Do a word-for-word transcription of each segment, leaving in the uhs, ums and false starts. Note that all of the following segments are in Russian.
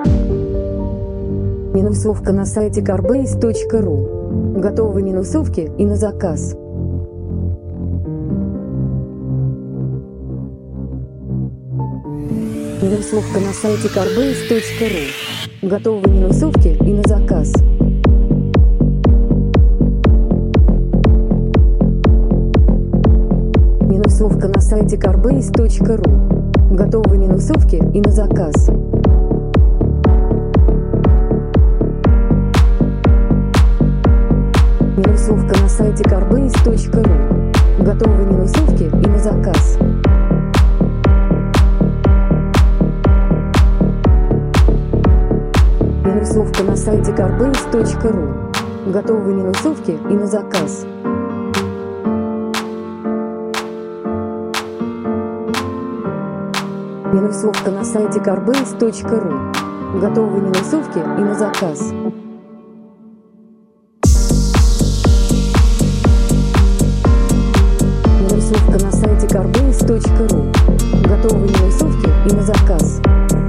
Минусовка на сайте кarbase точка ру. Готовые минусовки и на заказ. Минусовка на сайте кarbase точка ру. Готовые минусовки и на заказ. Минусовка на сайте кarbase точка ру. Готовые минусовки и на заказ. Минусовка на сайте karbase точка ру. Готовые минусовки и на заказ. Минусовка на сайте karbase точка ру. Готовые минусовки и на заказ. Минусовка на сайте karbase точка ру. Готовые минусовки и на заказ. Минусовка на сайте karbase точка ру. Готовые минусовки и на заказ.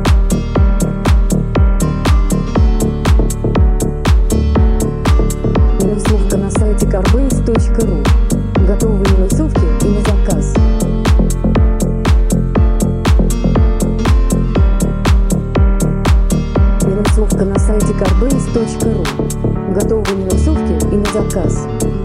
Минусовка на сайте karbase точка ру. Готовые минусовки и на заказ. Минусовка на сайте karbase точка ру. Готовые минусовки и на заказ.